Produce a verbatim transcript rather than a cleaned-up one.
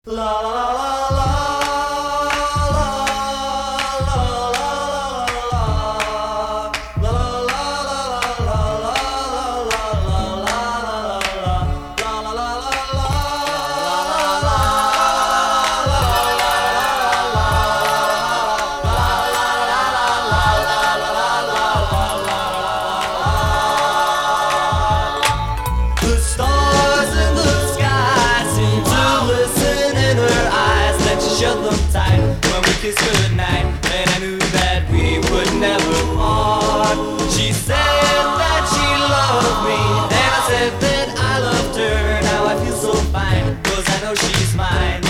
La la la la shut them tight when we kissed goodnight, and I knew that we would never part. She said that she loved me, and I said that I loved her. Now I feel so fine, 'cause I know she's mine.